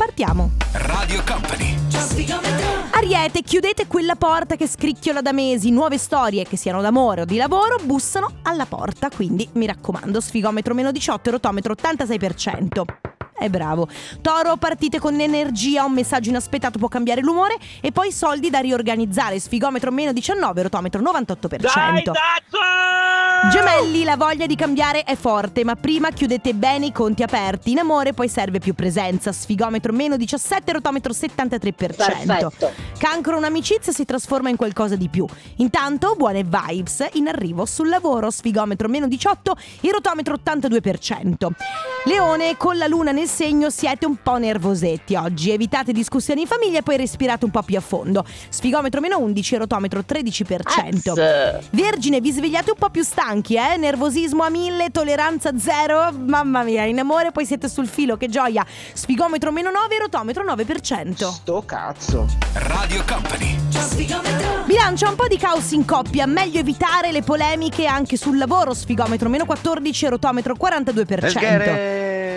partiamo. Radio Company. Ariete, chiudete quella porta che scricchiola da mesi. Nuove storie, che siano d'amore o di lavoro, bussano alla porta. Quindi mi raccomando, sfigometro meno 18, rotometro 86%. Bravo. Toro, partite con energia, un messaggio inaspettato può cambiare l'umore. E poi soldi da riorganizzare, sfigometro meno 19, rotometro 98%. Dai, Dazzo! Gemelli, la voglia di cambiare è forte, ma prima chiudete bene i conti aperti. In amore poi serve più presenza, sfigometro meno 17, rotometro 73%. Perfetto. Cancro, un'amicizia si trasforma in qualcosa di più. Intanto buone vibes in arrivo sul lavoro, sfigometro meno 18, il rotometro 82%. Leone, con la luna nel segno siete un po' nervosetti oggi. Evitate discussioni in famiglia e poi respirate un po' più a fondo. Sfigometro meno 11, rotometro 13%. Vergine, vi svegliate un po' più stanchi, nervosismo a 1000, tolleranza 0. Mamma mia, in amore poi siete sul filo, che gioia. Sfigometro meno 9, rotometro 9%. Sto cazzo. Radio Company. Bilancia, un po' di caos in coppia, meglio evitare le polemiche anche sul lavoro. Sfigometro meno 14, rotometro 42%.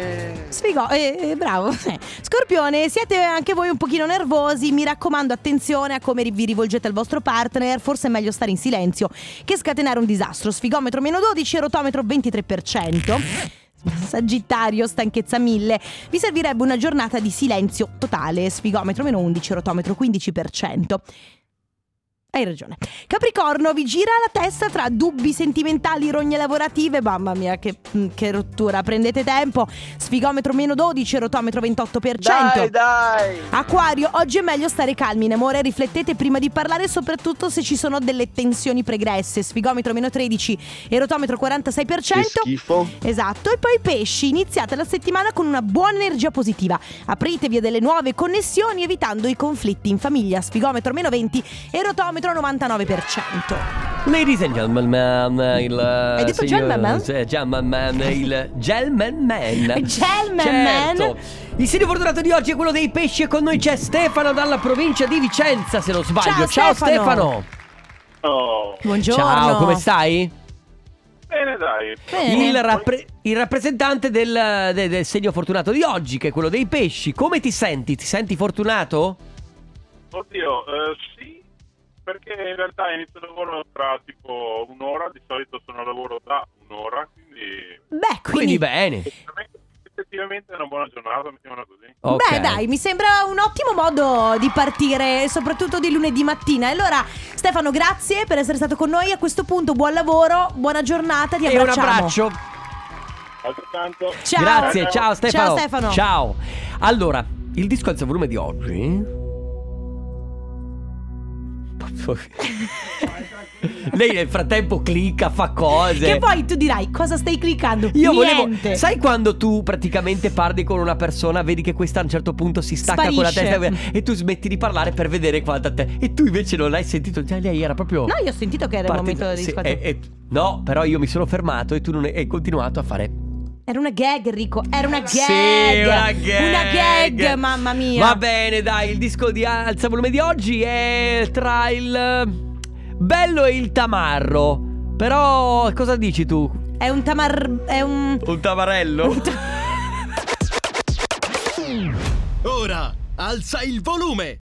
Bravo. Scorpione, siete anche voi un pochino nervosi. Mi raccomando, attenzione a come vi rivolgete al vostro partner. Forse è meglio stare in silenzio che scatenare un disastro. Sfigometro meno 12, rotometro 23%. Sagittario, stanchezza 1000. Vi servirebbe una giornata di silenzio totale. Sfigometro meno 11, rotometro 15%. Hai ragione. Capricorno, vi gira la testa tra dubbi sentimentali, rogne lavorative. Mamma mia, che rottura. Prendete tempo. Sfigometro meno 12, rotometro 28%. Dai. Acquario, oggi è meglio stare calmi in amore. Riflettete prima di parlare, soprattutto se ci sono delle tensioni pregresse. Sfigometro meno 13 e rotometro 46%. Che schifo. Esatto. E poi pesci, iniziate la settimana con una buona energia positiva. Apritevi a delle nuove connessioni evitando i conflitti in famiglia. Sfigometro meno 20 e rotometro 99%. Ladies and gentlemen, Hai detto gentleman? Gentleman, il Gentleman Man. Gentleman. Certo. Il segno fortunato di oggi è quello dei pesci e con noi c'è Stefano dalla provincia di Vicenza, se non sbaglio. Ciao Stefano. Oh, Buongiorno. Ciao, come stai? bene dai. Bene. Il rappresentante del segno fortunato di oggi, che è quello dei pesci. Come ti senti? Ti senti fortunato? Oddio, sì, perché in realtà inizio il lavoro tra tipo un'ora, di solito sono a lavoro da un'ora, quindi... Beh, Quindi bene. Effettivamente è una buona giornata, mettiamola così. Okay. Beh dai, mi sembra un ottimo modo di partire, soprattutto di lunedì mattina. Allora Stefano, grazie per essere stato con noi. A questo punto buon lavoro, buona giornata, ti E un abbracciamo. abbraccio. Altrettanto. Ciao. Grazie, ciao Stefano. Ciao Stefano. Ciao. Allora, il disco alza volume di oggi. Lei nel frattempo clicca, fa cose. Che poi tu dirai, cosa stai cliccando? Io volevo. Niente. Sai quando tu praticamente parli con una persona, vedi che questa a un certo punto si stacca con la Sparisce. testa e tu smetti di parlare per vedere quanta te. E tu invece non l'hai sentito. Già lei era proprio. No, io ho sentito che era il momento di sì, ascoltare. no, però io mi sono fermato e tu non hai continuato a fare. Era una gag, Enrico. Era una gag. Sì, una gag. Una gag, mamma mia. Va bene, dai, il disco di Alza Volume di oggi è tra il bello e il tamarro. Però cosa dici tu? È un Un tamarello? Ora alza il volume.